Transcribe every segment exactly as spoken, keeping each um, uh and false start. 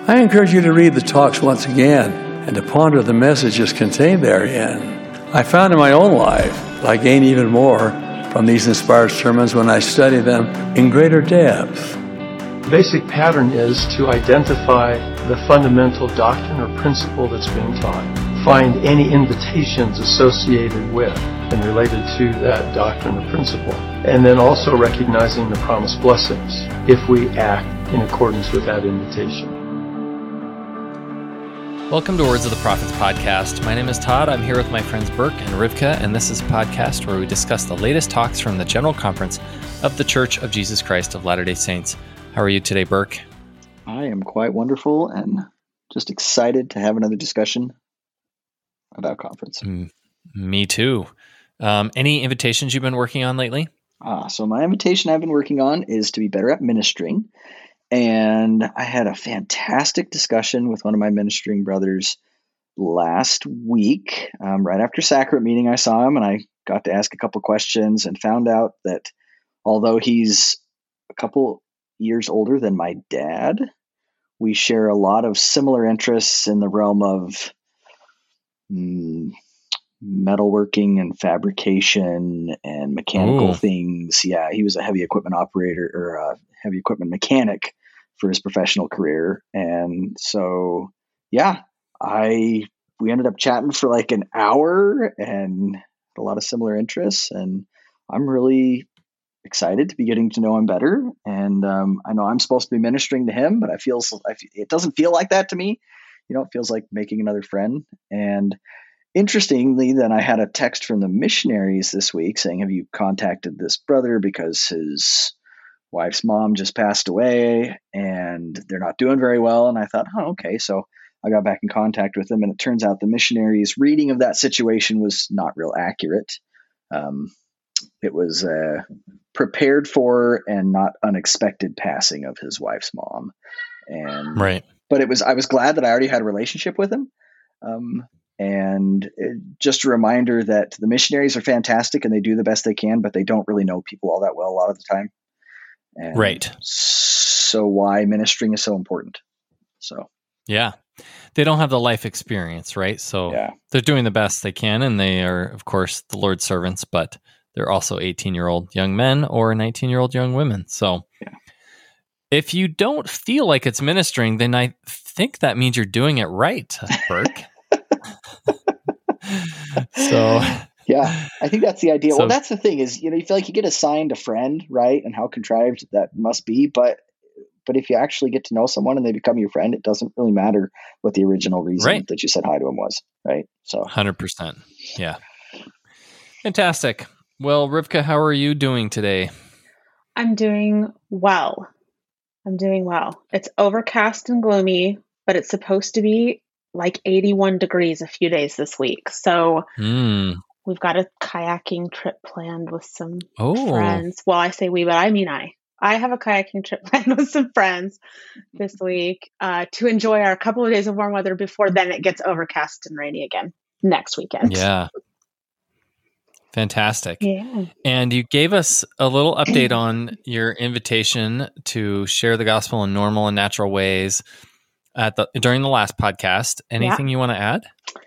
I encourage you to read the talks once again and to ponder the messages contained therein. I found in my own life I gain even more from these inspired sermons when I study them in greater depth. The basic pattern is to identify the fundamental doctrine or principle that's being taught, find any invitations associated with and related to that doctrine or principle, and then also recognizing the promised blessings if we act in accordance with that invitation. Welcome to Words of the Prophets podcast. My name is Todd. I'm here with my friends Burke and Rivka, and this is a podcast where we discuss the latest talks from the General Conference of the Church of Jesus Christ of Latter-day Saints. How are you today, Burke? I am quite wonderful and just excited to have another discussion about conference. Mm, me too. Um, any invitations you've been working on lately? Ah, so my invitation I've been working on is to be better at ministering. And I had a fantastic discussion with one of my ministering brothers last week. Um, right after sacrament meeting, I saw him and I got to ask a couple questions and found out that although he's a couple years older than my dad, we share a lot of similar interests in the realm of mm, metalworking and fabrication and mechanical Ooh. things. Yeah, he was a heavy equipment operator or a heavy equipment mechanic for his professional career. And so, yeah, I, we ended up chatting for like an hour and a lot of similar interests. And I'm really excited to be getting to know him better. And um, I know I'm supposed to be ministering to him, but I feel, I feel it doesn't feel like that to me. You know, it feels like making another friend. And interestingly, then I had a text from the missionaries this week saying, have you contacted this brother because his wife's mom just passed away and they're not doing very well? And I thought, oh, okay. So I got back in contact with them, and it turns out the missionaries' reading of that situation was not real accurate. Um, it was a prepared for and not unexpected passing of his wife's mom. And right. But it was, I was glad that I already had a relationship with him. Um, and it, just a reminder that the missionaries are fantastic and they do the best they can, but they don't really know people all that well a lot of the time. And right. So why ministering is so important. So yeah, they don't have the life experience, right? So yeah. They're doing the best they can, and they are, of course, the Lord's servants, but they're also eighteen-year-old young men or nineteen-year-old young women. So yeah. If you don't feel like it's ministering, then I think that means you're doing it right, Burke. So yeah, I think that's the idea. So, well, that's the thing is, you know, you feel like you get assigned a friend, right? And how contrived that must be. But but if you actually get to know someone and they become your friend, it doesn't really matter what the original reason right. that you said hi to him was, right? So one hundred percent. Yeah. Fantastic. Well, Rivka, how are you doing today? I'm doing well. I'm doing well. It's overcast and gloomy, but it's supposed to be like eighty-one degrees a few days this week. So mm. we've got a kayaking trip planned with some oh. friends. Well, I say we, but I mean I. I have a kayaking trip planned with some friends this week uh, to enjoy our couple of days of warm weather before then it gets overcast and rainy again next weekend. Yeah. Fantastic. Yeah. And you gave us a little update on your invitation to share the gospel in normal and natural ways at the during the last podcast. Anything yeah. you want to add?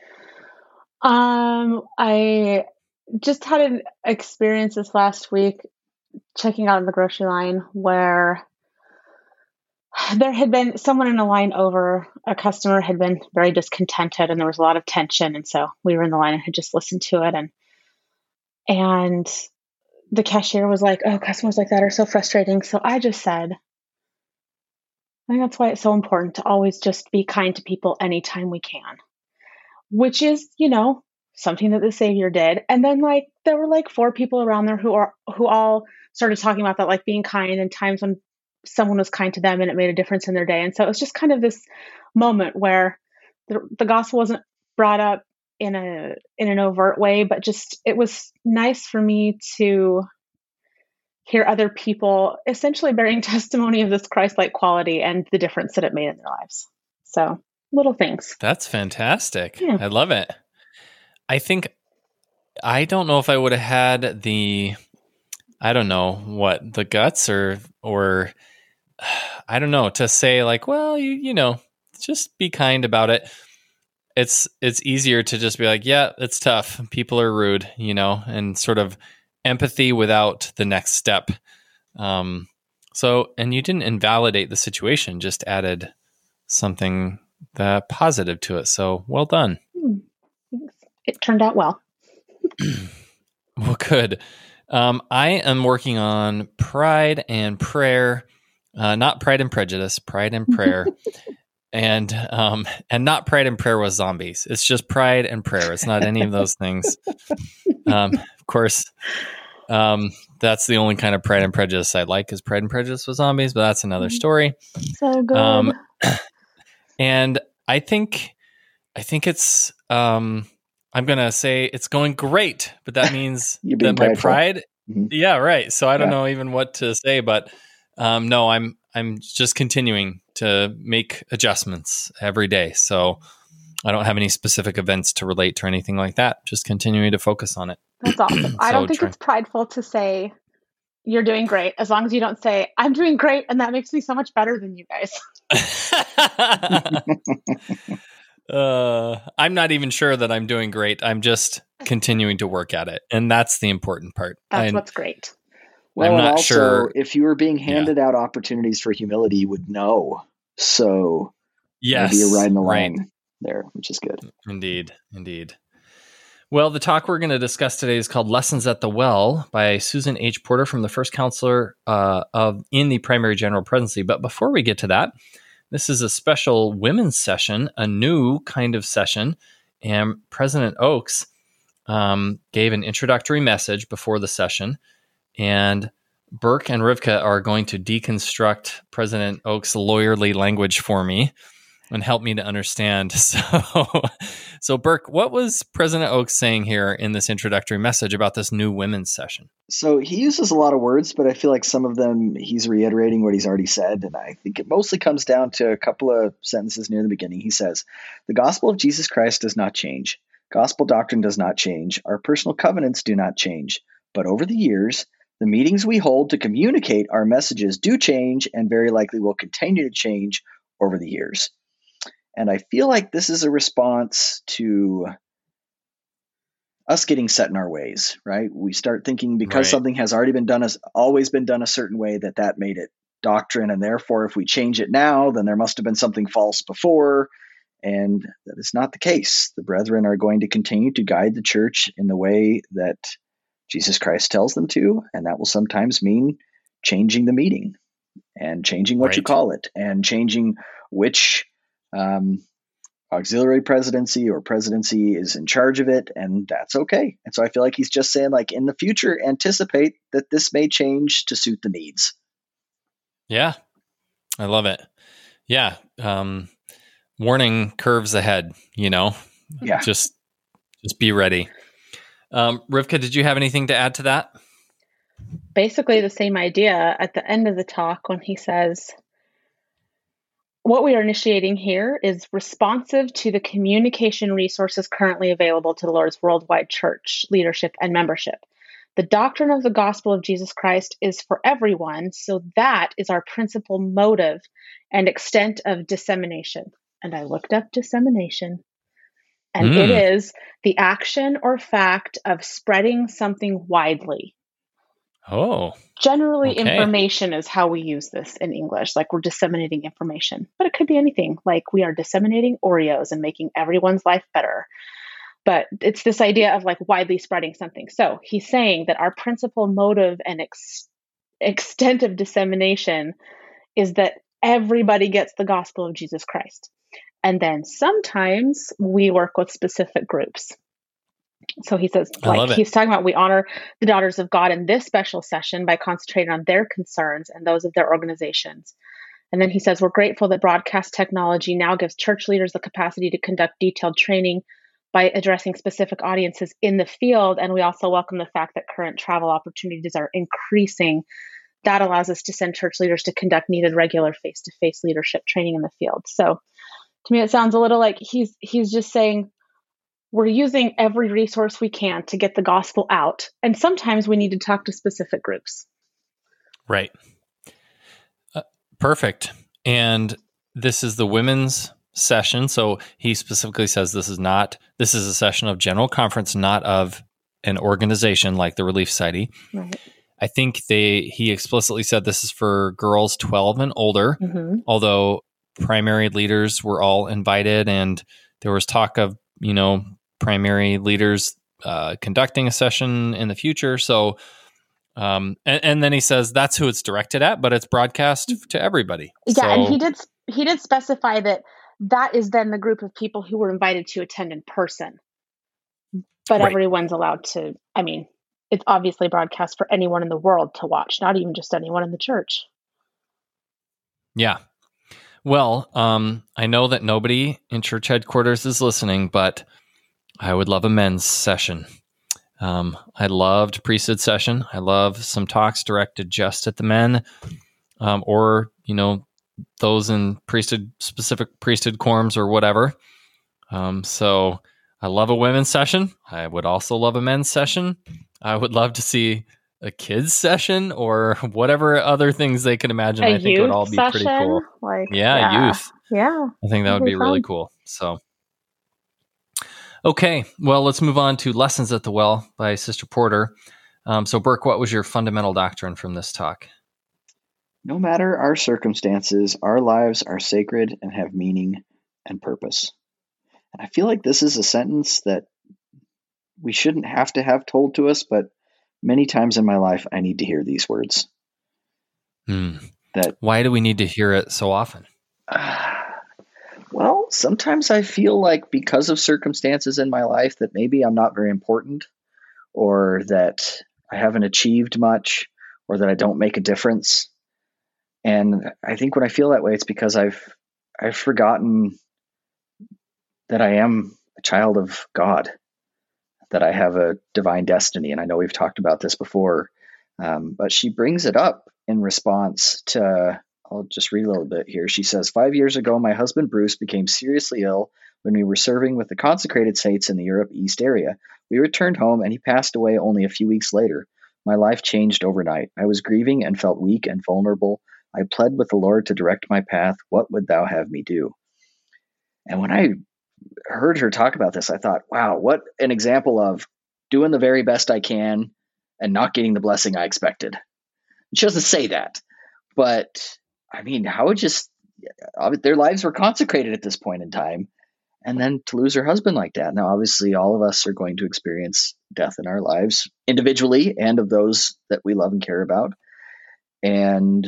Um, I just had an experience this last week checking out in the grocery line where there had been someone in a line over, a customer had been very discontented and there was a lot of tension. And so we were in the line and had just listened to it. And And the cashier was like, oh, customers like that are so frustrating. So I just said, I think that's why it's so important to always just be kind to people anytime we can, which is, you know, something that the Savior did. And then like, there were like four people around there who are, who all started talking about that, like being kind and times when someone was kind to them and it made a difference in their day. And so it was just kind of this moment where the, the gospel wasn't brought up in a in an overt way, but just it was nice for me to hear other people essentially bearing testimony of this Christ-like quality and the difference that it made in their lives. So little things. That's fantastic. Yeah. I love it. I think I don't know if I would have had the I don't know what the guts or or I don't know to say like, well, you you know, just be kind about it. It's it's easier to just be like, yeah, it's tough. People are rude, you know, and sort of empathy without the next step. Um, so, and you didn't invalidate the situation, just added something uh, positive to it. So well done. It turned out well. Well, good. Um, I am working on Pride and Prayer, uh, not Pride and Prejudice, Pride and Prayer, and um, and not Pride and Prayer with zombies. It's just Pride and Prayer. It's not any of those things. Um, of course, um, that's the only kind of Pride and Prejudice I like is Pride and Prejudice with zombies, but that's another story. So good. Um, and I think, I think it's. Um, I'm going to say it's going great, but that means You're that being my prideful. pride. Mhm. Yeah, right. So I don't Yeah. know even what to say, but um, no, I'm I'm just continuing to make adjustments every day. So I don't have any specific events to relate to or anything like that. Just continuing to focus on it. That's awesome. I So don't think try- it's prideful to say you're doing great, as long as you don't say, I'm doing great, and that makes me so much better than you guys. uh, I'm not even sure that I'm doing great. I'm just continuing to work at it. And that's the important part. That's I- what's great. Well, I'm and not also, sure- if you were being handed out opportunities for humility, you would know. So Yes. maybe you're riding the right. line there, which is good. Indeed. Indeed. Well, the talk we're going to discuss today is called Lessons at the Well by Susan H. Porter from the First Counselor uh, of in the Primary General Presidency. But before we get to that, this is a special women's session, a new kind of session. And President Oaks um, gave an introductory message before the session. And Burke and Rivka are going to deconstruct President Oaks' lawyerly language for me and help me to understand. So, so Burke, what was President Oaks saying here in this introductory message about this new women's session? So he uses a lot of words, but I feel like some of them he's reiterating what he's already said. And I think it mostly comes down to a couple of sentences near the beginning. He says, "The gospel of Jesus Christ does not change. Gospel doctrine does not change. Our personal covenants do not change. But over the years, the meetings we hold to communicate our messages do change and very likely will continue to change over the years." And I feel like this is a response to us getting set in our ways, right? We start thinking because Right. something has already been done, as always been done a certain way, that that made it doctrine. And therefore, if we change it now, then there must have been something false before. And that is not the case. The brethren are going to continue to guide the church in the way that Jesus Christ tells them to. And that will sometimes mean changing the meeting and changing what you Right. call it and changing which um, auxiliary presidency or presidency is in charge of it. And that's okay. And so I feel like he's just saying, like, in the future, anticipate that this may change to suit the needs. Yeah, I love it. Yeah. Um, warning curves ahead, you know, Yeah. just, just be ready. Um, Rivka, did you have anything to add to that? Basically the same idea at the end of the talk when he says, what we are initiating here is responsive to the communication resources currently available to the Lord's worldwide church leadership and membership. The doctrine of the gospel of Jesus Christ is for everyone, so that is our principal motive and extent of dissemination. And I looked up dissemination, and Mm. it is the action or fact of spreading something widely. Oh, Generally, Okay. information is how we use this in English, like we're disseminating information, but it could be anything, like we are disseminating Oreos and making everyone's life better. But it's this idea of like widely spreading something. So he's saying that our principal motive and ex- extent of dissemination is that everybody gets the gospel of Jesus Christ. And then sometimes we work with specific groups. So he says, I love like it. he's talking about, we honor the daughters of God in this special session by concentrating on their concerns and those of their organizations. And then he says, we're grateful that broadcast technology now gives church leaders the capacity to conduct detailed training by addressing specific audiences in the field. And we also welcome the fact that current travel opportunities are increasing. That allows us to send church leaders to conduct needed regular face-to-face leadership training in the field. So to me, it sounds a little like he's he's just saying, we're using every resource we can to get the gospel out. And sometimes we need to talk to specific groups. right. Uh, perfect. And this is the women's session. So he specifically says this is not, this is a session of general conference, not of an organization like the Relief Society. Right. I think they, he explicitly said this is for girls twelve and older, Mm-hmm. although primary leaders were all invited, and there was talk of, you know, primary leaders uh, conducting a session in the future. So, um, and, and then he says that's who it's directed at, but it's broadcast to everybody. Yeah, so, and he did he did specify that that is then the group of people who were invited to attend in person. But Right. everyone's allowed to, I mean, it's obviously broadcast for anyone in the world to watch, not even just anyone in the church. Yeah. Well, um, I know that nobody in church headquarters is listening, but I would love a men's session. Um, I loved priesthood session. I love some talks directed just at the men, um, or, you know, those in priesthood, specific priesthood quorums or whatever. Um, so I love a women's session. I would also love a men's session. I would love to see a kids session or whatever other things they can imagine. A I think it would all be youth pretty session, cool. like Yeah, yeah, youth. yeah. I think that would That'd be be really fun. cool. So, okay. Well, let's move on to Lessons at the Well by Sister Porter. Um, so, Burke, what was your fundamental doctrine from this talk? No matter our circumstances, our lives are sacred and have meaning and purpose. And I feel like this is a sentence that we shouldn't have to have told to us, but many times in my life, I need to hear these words. Hmm. That Why do we need to hear it so often? uh, well, sometimes I feel like because of circumstances in my life that maybe I'm not very important, or that I haven't achieved much, or that I don't make a difference. And I think when I feel that way, it's because I've I've forgotten that I am a child of God, that I have a divine destiny. And I know we've talked about this before, um, but she brings it up in response to, I'll just read a little bit here. She says, five years ago, my husband Bruce became seriously ill when we were serving with the consecrated saints in the Europe East area. We returned home and he passed away only a few weeks later. My life changed overnight. I was grieving and felt weak and vulnerable. I pled with the Lord to direct my path. What would thou have me do? And when I heard her talk about this, I thought, wow, what an example of doing the very best I can and not getting the blessing I expected. She doesn't say that, but I mean, how would just, their lives were consecrated at this point in time. And then to lose her husband like that. Now, obviously, all of us are going to experience death in our lives individually and of those that we love and care about. And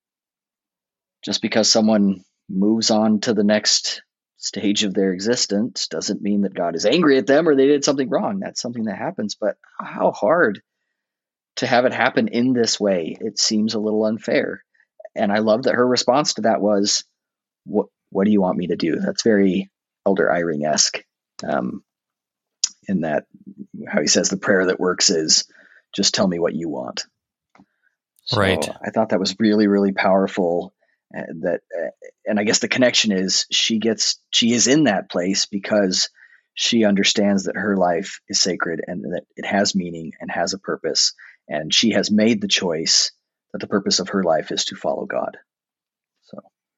just because someone moves on to the next stage of their existence doesn't mean that God is angry at them or they did something wrong. That's something that happens. But how hard to have it happen in this way. It seems a little unfair. And I love that her response to that was, what what do you want me to do? That's very Elder Eyring-esque, um, in that how he says the prayer that works is, just tell me what you want. So Right. I thought that was really, really powerful. Uh, that, uh, and I guess the connection is she gets, she is in that place because she understands that her life is sacred and that it has meaning and has a purpose. And she has made the choice that the purpose of her life is to follow God. So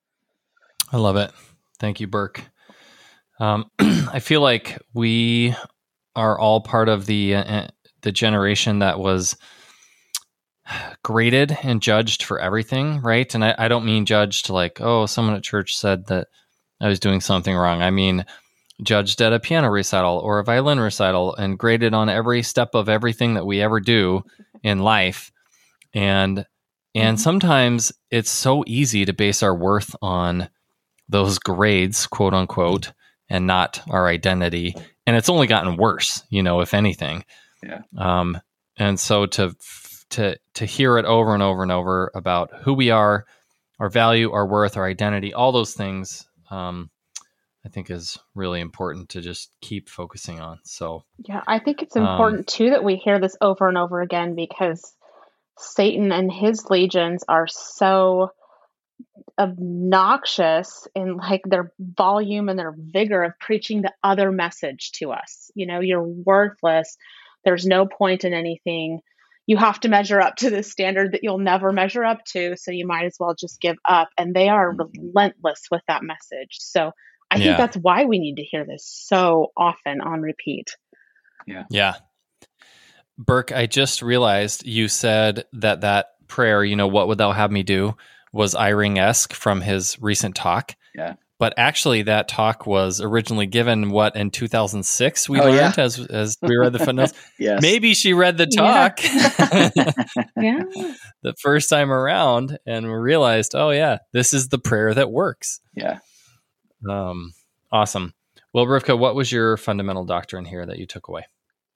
I love it. Thank you, Burke. Um, I feel like we are all part of the uh, the generation that was graded and judged for everything, right? And I, I don't mean judged like, oh, someone at church said that I was doing something wrong. I mean judged at a piano recital or a violin recital and graded on every step of everything that we ever do in life. And and sometimes it's so easy to base our worth on those grades, quote unquote, and not our identity. And it's only gotten worse, you know, if anything. Yeah. Um, and so to to to hear it over and over and over about who we are, our value, our worth, our identity, all those things, um, I think is really important to just keep focusing on. So Yeah, I think it's Um, important too that we hear this over and over again because Satan and his legions are so obnoxious in like their volume and their vigor of preaching the other message to us. You know, you're worthless. There's no point in anything. You have to measure up to this standard that you'll never measure up to. So you might as well just give up. And they are relentless with that message. So I Yeah. think that's why we need to hear this so often on repeat. Yeah. Yeah. Burke, I just realized you said that that prayer, you know, what would thou have me do, was Eyring-esque from his recent talk. Yeah. But actually, that talk was originally given, what, in two thousand six, we Oh, learned yeah. as as we read the footnotes. Yes. Maybe she read the Yeah. talk Yeah. the first time around and realized, oh, yeah, this is the prayer that works. Yeah. Um, awesome. Well, Rivka, what was your fundamental doctrine here that you took away?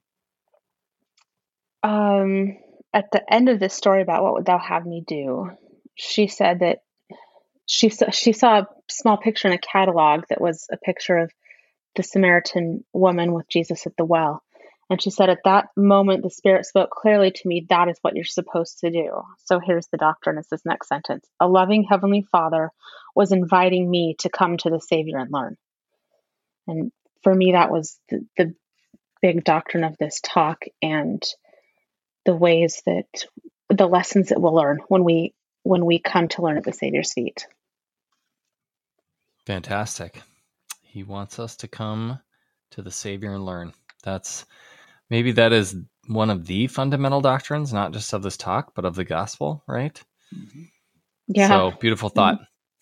Um, at the end of this story about what would thou have me do, she said that she saw, she saw a small picture in a catalog that was a picture of the Samaritan woman with Jesus at the well. And she said, at that moment, the Spirit spoke clearly to me, that is what you're supposed to do. So here's the doctrine, it's this next sentence. A loving Heavenly Father was inviting me to come to the Savior and learn. And for me, that was the, the big doctrine of this talk, and the ways that the lessons that we'll learn when we when we come to learn at the Savior's feet. Fantastic. He wants us to come to the Savior and learn. That's maybe that is one of the fundamental doctrines, not just of this talk, but of the gospel, right? Mm-hmm. Yeah. So beautiful thought.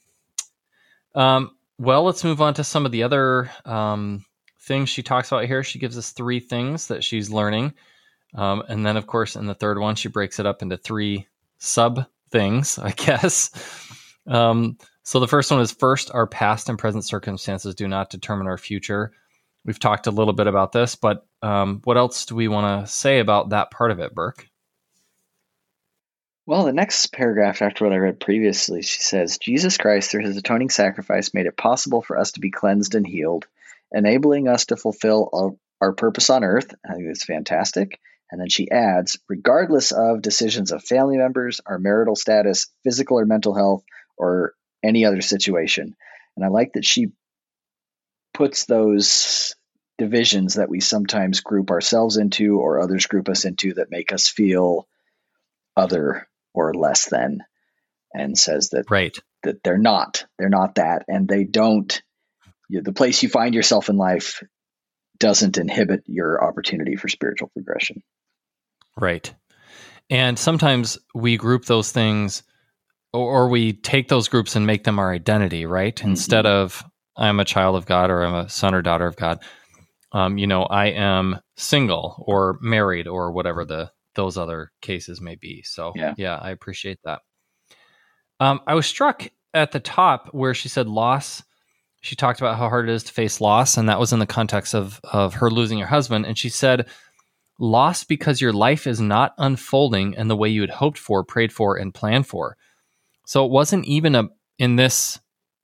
Mm-hmm. Um, well, let's move on to some of the other um, things she talks about here. She gives us three things that she's learning. Um, and then, of course, in the third one, she breaks it up into three sub things, I guess. Um, so the first one is, first, our past and present circumstances do not determine our future. We've talked a little bit about this, but um, what else do we want to say about that part of it, Burke? Well, the next paragraph after what I read previously, she says, Jesus Christ, through his atoning sacrifice, made it possible for us to be cleansed and healed, enabling us to fulfill our, our purpose on earth. I think that's fantastic. And then she adds, regardless of decisions of family members, our marital status, physical or mental health, or any other situation. And I like that she puts those divisions that we sometimes group ourselves into or others group us into that make us feel other or less than, and says that, right. that they're not, they're not that. And they don't, you know, the place you find yourself in life doesn't inhibit your opportunity for spiritual progression. Right. And sometimes we group those things, or, or we take those groups and make them our identity, right? Mm-hmm. Instead of I'm a child of God, or I'm a son or daughter of God. Um, you know, I am single or married or whatever the those other cases may be. So yeah, yeah I appreciate that. Um, I was struck at the top where she said loss. She talked about how hard it is to face loss, and that was in the context of of her losing her husband. And she said, loss because your life is not unfolding in the way you had hoped for, prayed for, and planned for. So it wasn't even a in this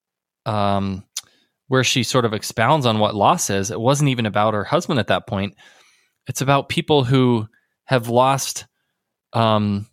um, where she sort of expounds on what loss is. It wasn't even about her husband at that point. It's about people who have lost um,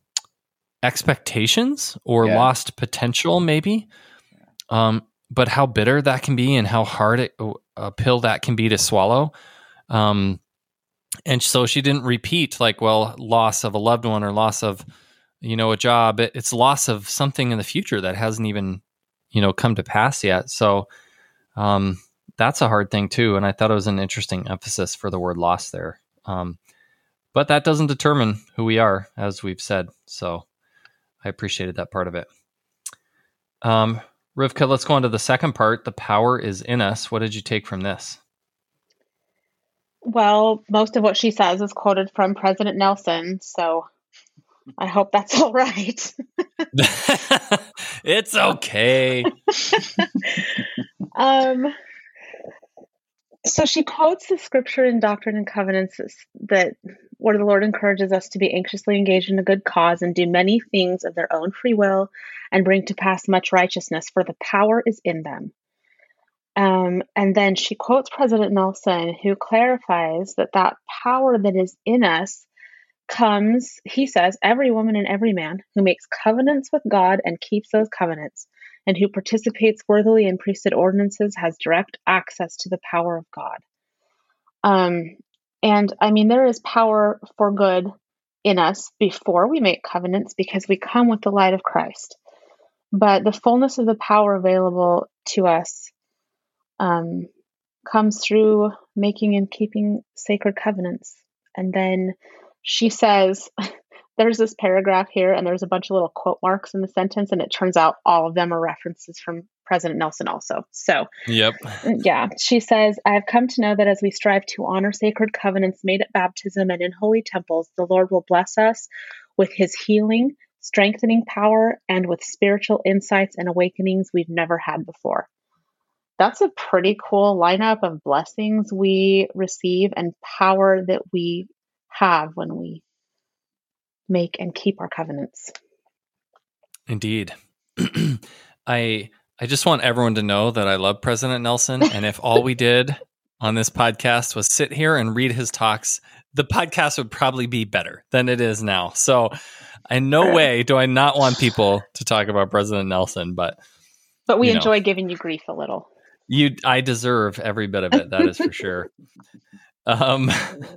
expectations or yeah. lost potential, maybe. Um, but how bitter that can be, and how hard it, a pill that can be to swallow. Um, and so she didn't repeat like, well, loss of a loved one or loss of, you know, a job. It, it's loss of something in the future that hasn't even, you know, come to pass yet. So um, that's a hard thing too. And I thought it was an interesting emphasis for the word loss there. Um, but that doesn't determine who we are, as we've said. So I appreciated that part of it. Um, Rivka, let's go on to the second part. The power is in us. What did you take from this? Well, most of what she says is quoted from President Nelson, so I hope that's all right. It's okay. um, so she quotes the scripture in Doctrine and Covenants that where the Lord encourages us to be anxiously engaged in a good cause and do many things of their own free will and bring to pass much righteousness, for the power is in them. Um, and then she quotes President Nelson, who clarifies that that power that is in us comes, he says, every woman and every man who makes covenants with God and keeps those covenants, and who participates worthily in priesthood ordinances has direct access to the power of God. Um, and I mean, there is power for good in us before we make covenants because we come with the light of Christ. But the fullness of the power available to us um, comes through making and keeping sacred covenants. And then she says, there's this paragraph here, and there's a bunch of little quote marks in the sentence, and it turns out all of them are references from President Nelson also. So, yep. Yeah, she says, I have come to know that as we strive to honor sacred covenants made at baptism and in holy temples, the Lord will bless us with his healing, strengthening power, and with spiritual insights and awakenings we've never had before. That's a pretty cool lineup of blessings we receive and power that we have when we make and keep our covenants. Indeed. I I just want everyone to know that I love President Nelson, and if all we did on this podcast was sit here and read his talks, the podcast would probably be better than it is now. So in no way do I not want people to talk about President Nelson, but but we you enjoy know, giving you grief a little. You I deserve every bit of it, that is for sure. Um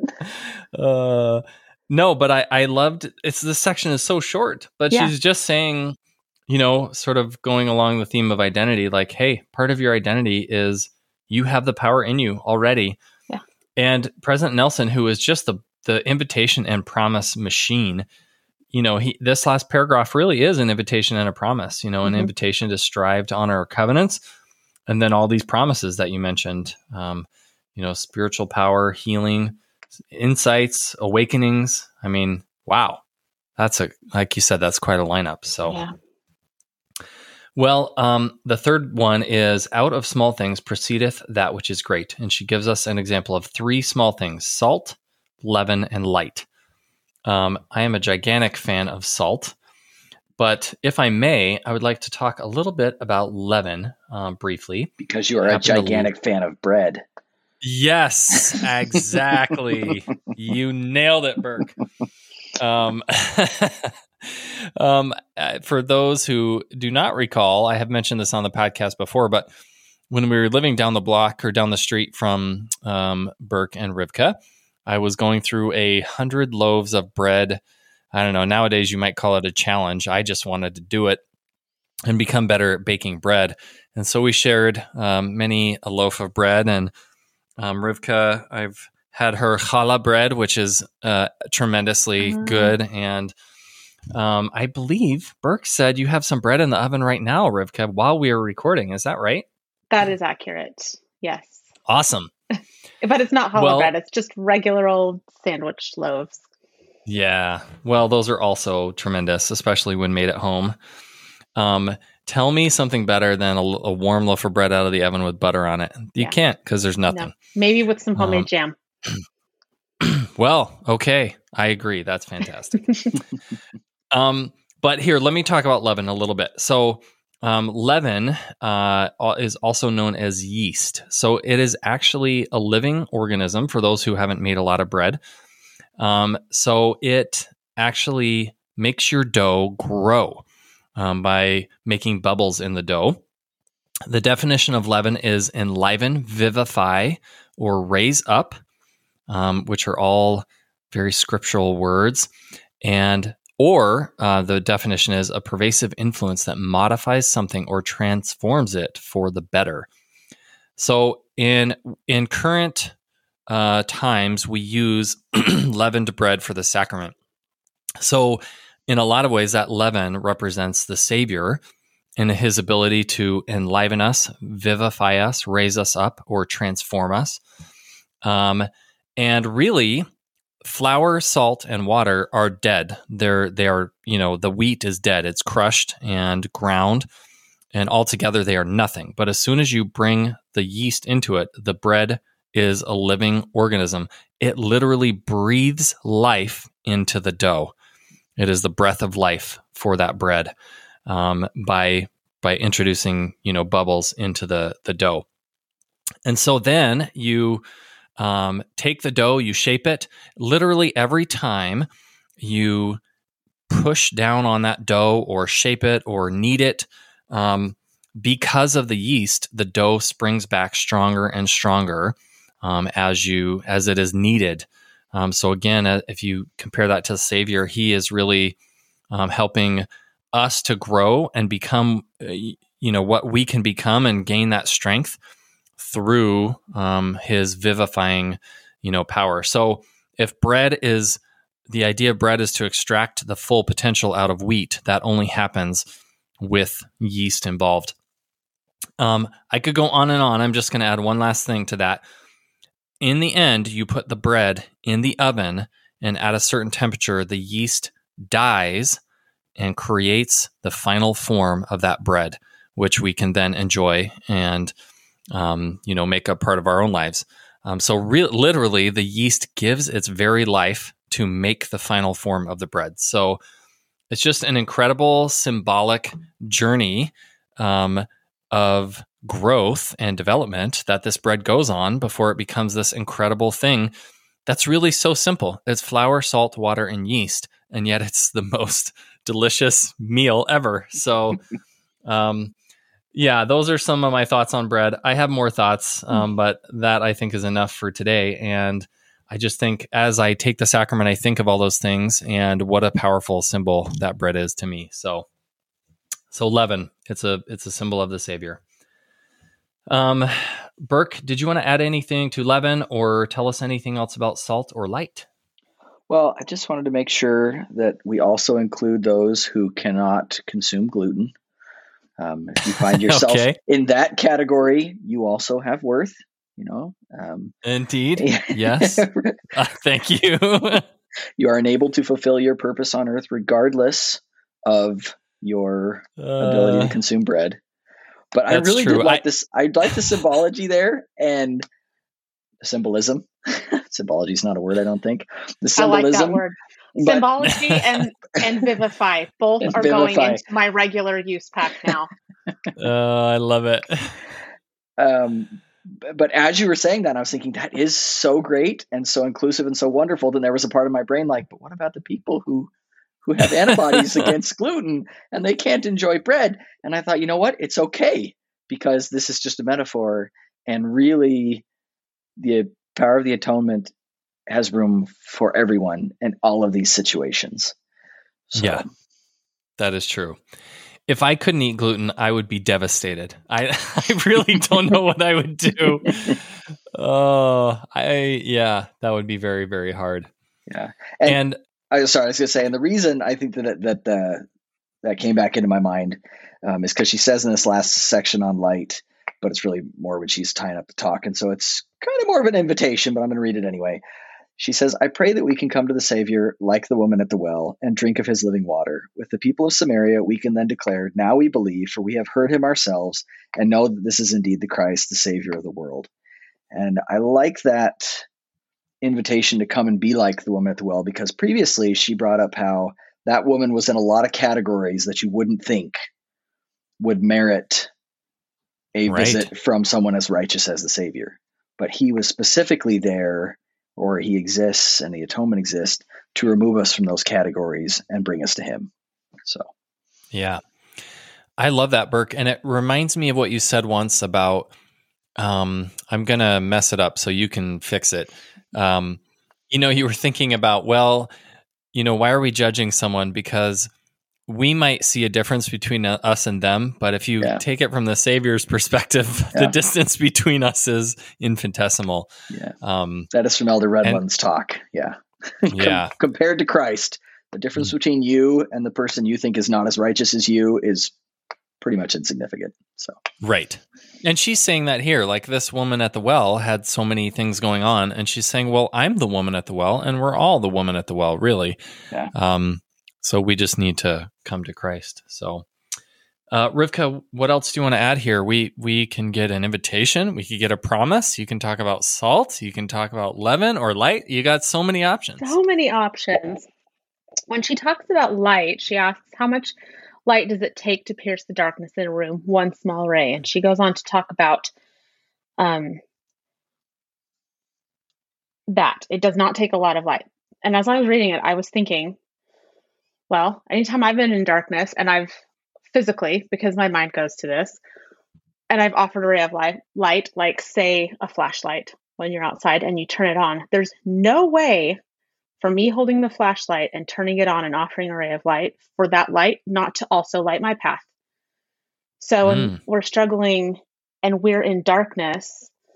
uh No, but I, I loved, it's this section is so short, but Yeah. she's just saying, you know, sort of going along the theme of identity, like, hey, part of your identity is you have the power in you already. Yeah. And President Nelson, who is just the, the invitation and promise machine, you know, he, this last paragraph really is an invitation and a promise, you know, an Mhm. invitation to strive to honor our covenants. And then all these promises that you mentioned, um, you know, spiritual power, healing, insights, awakenings. I mean, wow. That's a, like you said, that's quite a lineup. So, Yeah. well, um, the third one is out of small things proceedeth that which is great. And she gives us an example of three small things: salt, leaven, and light. Um, I am a gigantic fan of salt, but if I may, I would like to talk a little bit about leaven um, briefly. Because you are I a happen to gigantic fan of bread. Yes, exactly. You nailed it, Burke. Um, um, uh, for those who do not recall, I have mentioned this on the podcast before, but when we were living down the block or down the street from um, Burke and Rivka, I was going through a hundred loaves of bread. I don't know. Nowadays, you might call it a challenge. I just wanted to do it and become better at baking bread. And so we shared um, many a loaf of bread, and Um, Rivka, I've had her challah bread, which is uh, tremendously Mm. good. And um, I believe Burke said you have some bread in the oven right now, Rivka, while we are recording. Is that right? That is accurate. Yes. Awesome. But it's not challah Well- bread. It's just regular old sandwich loaves. Yeah. Well, those are also tremendous, especially when made at home. Um, tell me something better than a, a warm loaf of bread out of the oven with butter on it. You Yeah. can't, because there's nothing. No. Maybe with some homemade Um, jam. Well, okay. I agree. That's fantastic. um, but here, let me talk about leaven a little bit. So um, leaven uh, is also known as yeast. So it is actually a living organism for those who haven't made a lot of bread. Um, so it actually makes your dough grow um, by making bubbles in the dough. The definition of leaven is enliven, vivify, or raise up, um, which are all very scriptural words. And or uh, the definition is a pervasive influence that modifies something or transforms it for the better. So in in current uh, times, we use leavened bread for the sacrament. So in a lot of ways, that leaven represents the Savior and his ability to enliven us, vivify us, raise us up, or transform us. Um, and really, flour, salt, and water are dead. They're they are, you know, the wheat is dead. It's crushed and ground, and altogether they are nothing. But as soon as you bring the yeast into it, the bread is a living organism. It literally breathes life into the dough. It is the breath of life for that bread um, by by introducing, you know, bubbles into the the dough. And so then you um, take the dough, you shape it. Literally every time you push down on that dough or shape it or knead it, um, because of the yeast, the dough springs back stronger and stronger um, as you as it is kneaded. Um, so again, uh, if you compare that to the Savior, he is really um, helping us to grow and become, uh, you know, what we can become and gain that strength through um, his vivifying, you know, power. So if bread is, the idea of bread is to extract the full potential out of wheat, that only happens with yeast involved. Um, I could go on and on. I'm just going to add one last thing to that. In the end, you put the bread in the oven, and at a certain temperature, the yeast dies and creates the final form of that bread, which we can then enjoy and, um, you know, make a part of our own lives. Um, so re- literally, the yeast gives its very life to make the final form of the bread. So it's just an incredible symbolic journey um, of growth and development that this bread goes on before it becomes this incredible thing that's really so simple. It's flour, salt, water, and yeast, and yet it's the most delicious meal ever. So, um, yeah, those are some of my thoughts on bread. I have more thoughts, um, but that I think is enough for today. And I just think as I take the sacrament, I think of all those things and what a powerful symbol that bread is to me. So, so leaven, it's a it's a symbol of the Savior. Um, Burke, did you want to add anything to leaven or tell us anything else about salt or light? Well, I just wanted to make sure that we also include those who cannot consume gluten. Um, if you find yourself okay. in that category, you also have worth, you know. Um, Indeed. Yes. uh, thank you. You are enabled to fulfill your purpose on earth regardless of your uh, ability to consume bread. But I really true. did like I, this. I like the symbology there and the symbolism. Symbology is not a word, I don't think. The symbolism. I like that word. But, Symbology and, and vivify. Both are vivify. going into my regular use pack now. Oh, I love it. Um, but as you were saying that, I was thinking that is so great and so inclusive and so wonderful. Then there was a part of my brain like, but what about the people who who have antibodies against gluten and they can't enjoy bread? And I thought, you know what? It's okay, because this is just a metaphor, and really the power of the atonement has room for everyone in all of these situations. So. Yeah, that is true. If I couldn't eat gluten, I would be devastated. I, I really don't know what I would do. Oh, I, yeah, that would be very, very hard. Yeah. And, and I sorry, I was going to say, and the reason I think that that uh, that came back into my mind um, is because she says in this last section on light, but it's really more when she's tying up the talk, and so it's kind of more of an invitation, but I'm going to read it anyway. She says, "I pray that we can come to the Savior like the woman at the well and drink of his living water. With the people of Samaria, we can then declare, 'Now we believe, for we have heard him ourselves and know that this is indeed the Christ, the Savior of the world.'" And I like that invitation to come and be like the woman at the well, because previously she brought up how that woman was in a lot of categories that you wouldn't think would merit a right. visit from someone as righteous as the Savior. But he was specifically there, or he exists and the atonement exists to remove us from those categories and bring us to him. So, yeah, I love that, Burke. And it reminds me of what you said once about, um, I'm going to mess it up so you can fix it. Um, you know, you were thinking about, well, you know, why are we judging someone? Because we might see a difference between us and them, but if you yeah. take it from the Savior's perspective, yeah. the distance between us is infinitesimal. Yeah, um, that is from Elder Redmond's talk. Yeah, yeah. Com- compared to Christ, the difference mm-hmm. between you and the person you think is not as righteous as you is pretty much insignificant. So right. And she's saying that here, like this woman at the well had so many things going on, and she's saying, well, I'm the woman at the well, and we're all the woman at the well, really. Yeah. Um, so we just need to come to Christ. So, uh, Rivka, what else do you want to add here? We we can get an invitation. We could get a promise. You can talk about salt. You can talk about leaven or light. You got so many options. So many options. When she talks about light, she asks, how much light does it take to pierce the darkness in a room? One small ray. And she goes on to talk about um, that. It does not take a lot of light. And as I was reading it, I was thinking, well, anytime I've been in darkness and I've physically, because my mind goes to this, and I've offered a ray of light, light, like say a flashlight when you're outside and you turn it on, there's no way for me holding the flashlight and turning it on and offering a ray of light for that light not to also light my path. So mm. when we're struggling and we're in darkness,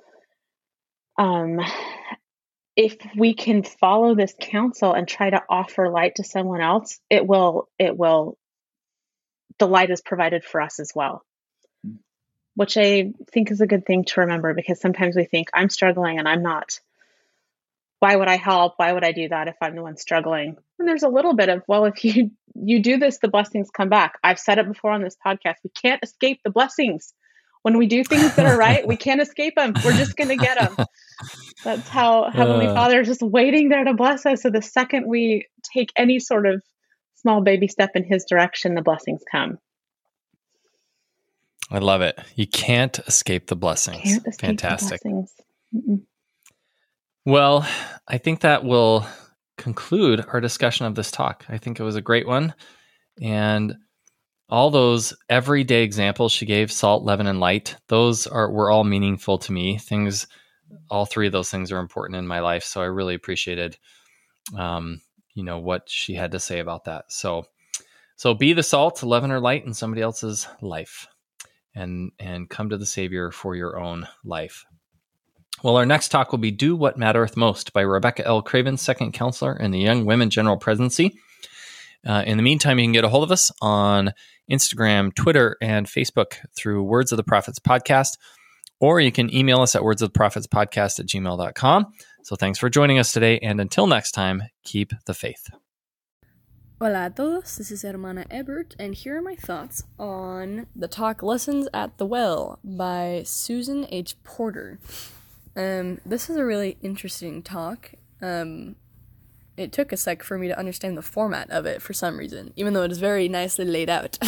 um, if we can follow this counsel and try to offer light to someone else, it will, it will, the light is provided for us as well, which I think is a good thing to remember, because sometimes we think, I'm struggling and I'm not, why would I help? Why would I do that if I'm the one struggling? And there's a little bit of, well, if you, you do this, the blessings come back. I've said it before on this podcast. We can't escape the blessings. When we do things that are right, we can't escape them. We're just going to get them. That's how Heavenly uh, Father is just waiting there to bless us. So the second we take any sort of small baby step in His direction, the blessings come. I love it. You can't escape the blessings. Can't escape Fantastic. The blessings. Mm-mm. Well, I think that will conclude our discussion of this talk. I think it was a great one. And all those everyday examples she gave, salt, leaven, and light, those are were all meaningful to me. Things, all three of those things are important in my life. So I really appreciated, um, you know, what she had to say about that. So, so be the salt, leaven, or light in somebody else's life, and and come to the Savior for your own life. Well, our next talk will be Do What Mattereth Most by Rebecca L. Craven, second counselor in the Young Women General Presidency. Uh, in the meantime, you can get a hold of us on Instagram, Twitter, and Facebook through Words of the Prophets Podcast, or you can email us at words of the prophets podcast at gmail dot com. So thanks for joining us today, and until next time, keep the faith. Hola a todos, this is Hermana Ebert, and here are my thoughts on the talk Lessons at the Well by Susan H. Porter. Um, this is a really interesting talk. Um, it took a sec for me to understand the format of it for some reason, even though it is very nicely laid out.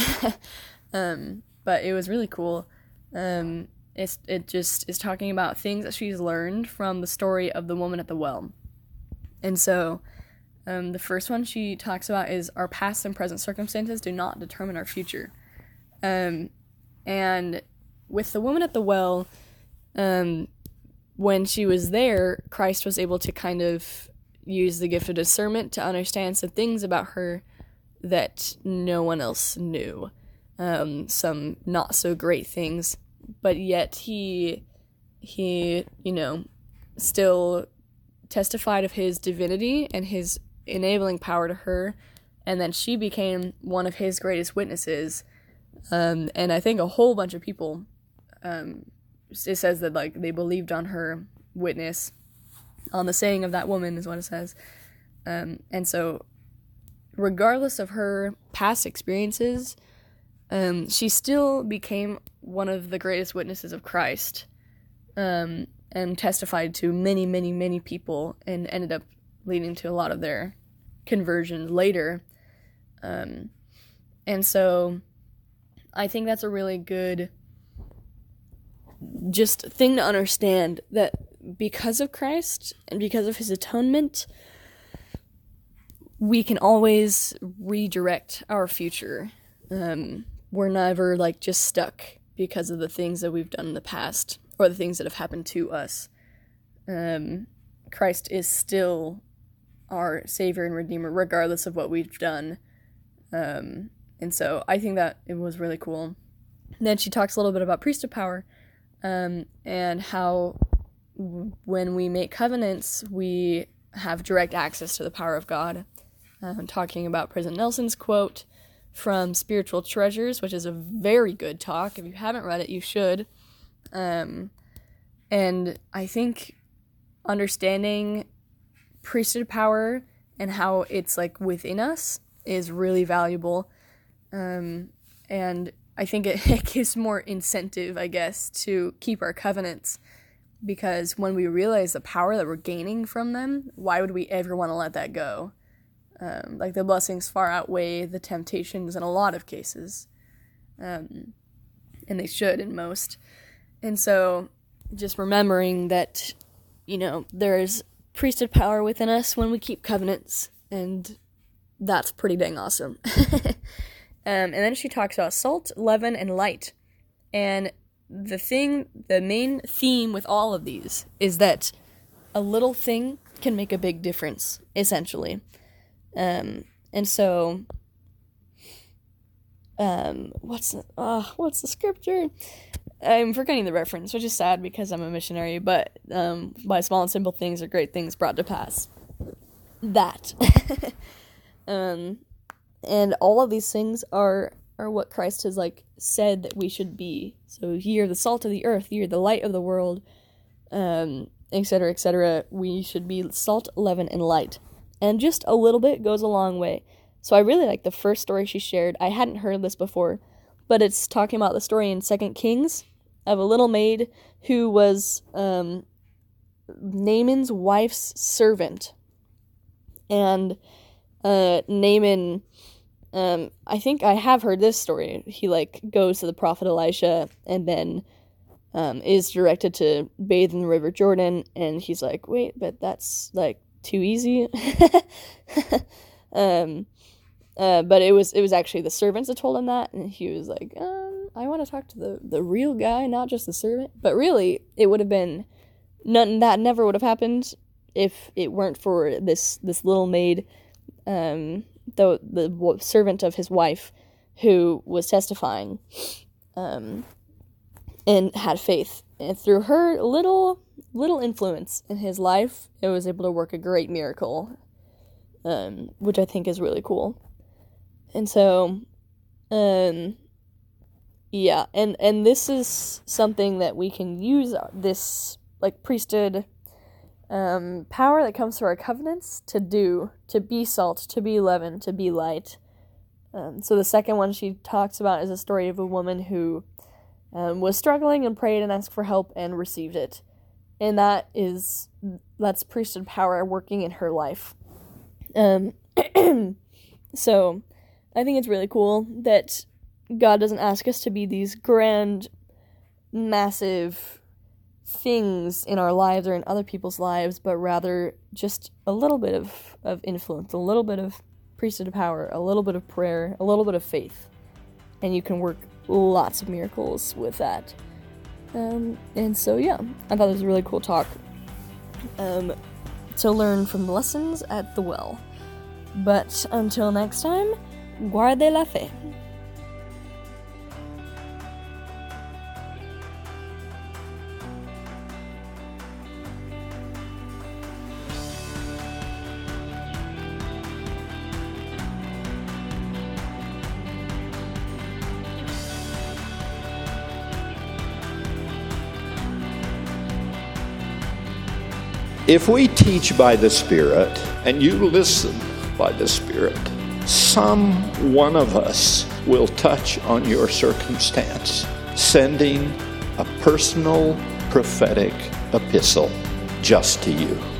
um, but it was really cool. Um, it's, it just is talking about things that she's learned from the story of the woman at the well. And so, um, the first one she talks about is our past and present circumstances do not determine our future. Um, and with the woman at the well, um, when she was there, Christ was able to kind of use the gift of discernment to understand some things about her that no one else knew. Um, some not so great things, but yet he, he, you know, still testified of his divinity and his enabling power to her, and then she became one of his greatest witnesses. Um, and I think a whole bunch of people, um, it says that, like, they believed on her witness, on the saying of that woman is what it says. Um, and so, regardless of her past experiences, um, she still became one of the greatest witnesses of Christ, um, and testified to many, many, many people, and ended up leading to a lot of their conversion later. Um, and so, I think that's a really good just thing to understand, that because of Christ and because of his atonement, we can always redirect our future. Um, we're never like just stuck because of the things that we've done in the past or the things that have happened to us. Um, Christ is still our Savior and Redeemer, regardless of what we've done. Um, and so I think that it was really cool. And then she talks a little bit about priesthood power. Um, and how w- when we make covenants, we have direct access to the power of God. I'm talking about President Nelson's quote from Spiritual Treasures, which is a very good talk. If you haven't read it, you should. Um, and I think understanding priesthood power and how it's like within us is really valuable. Um, and I think it, it gives more incentive, I guess, to keep our covenants, because when we realize the power that we're gaining from them, why would we ever want to let that go? Um, like, the blessings far outweigh the temptations in a lot of cases, um, and they should in most. And so, just remembering that, you know, there's priesthood power within us when we keep covenants, and that's pretty dang awesome. Um, and then she talks about salt, leaven, and light. And the thing, the main theme with all of these is that a little thing can make a big difference, essentially. Um, and so, um, what's the, uh, what's the scripture? I'm forgetting the reference, which is sad because I'm a missionary, but um, by small and simple things are great things brought to pass. That. um, and all of these things are, are what Christ has, like, said that we should be. So ye are the salt of the earth, ye are the light of the world, um, et cetera, et cetera. We should be salt, leaven, and light. And just a little bit goes a long way. So I really like the first story she shared. I hadn't heard this before, but it's talking about the story in Second Kings of a little maid who was um, Naaman's wife's servant. And uh, Naaman, um, I think I have heard this story. He, like, goes to the prophet Elisha and then um, is directed to bathe in the River Jordan. And he's like, wait, but that's, like, too easy. um... Uh, but it was it was actually the servants that told him that, and he was like, um, I want to talk to the, the real guy, not just the servant. But really, it would have been, none, that never would have happened if it weren't for this this little maid, um, the, the servant of his wife, who was testifying, um, and had faith. And through her little, little influence in his life, it was able to work a great miracle, um, which I think is really cool. And so, um, yeah, and, and this is something that we can use, this, like, priesthood, um, power that comes through our covenants to do, to be salt, to be leaven, to be light. Um, so the second one she talks about is a story of a woman who, um, was struggling and prayed and asked for help and received it. And that is, that's priesthood power working in her life. Um, so... I think it's really cool that God doesn't ask us to be these grand, massive things in our lives or in other people's lives, but rather just a little bit of, of influence, a little bit of priesthood power, a little bit of prayer, a little bit of faith. And you can work lots of miracles with that. Um, and so, yeah, I thought it was a really cool talk um, to learn from the lessons at the well. But until next time, guarde la fe. If we teach by the Spirit and you listen by the Spirit, some one of us will touch on your circumstance, sending a personal prophetic epistle just to you.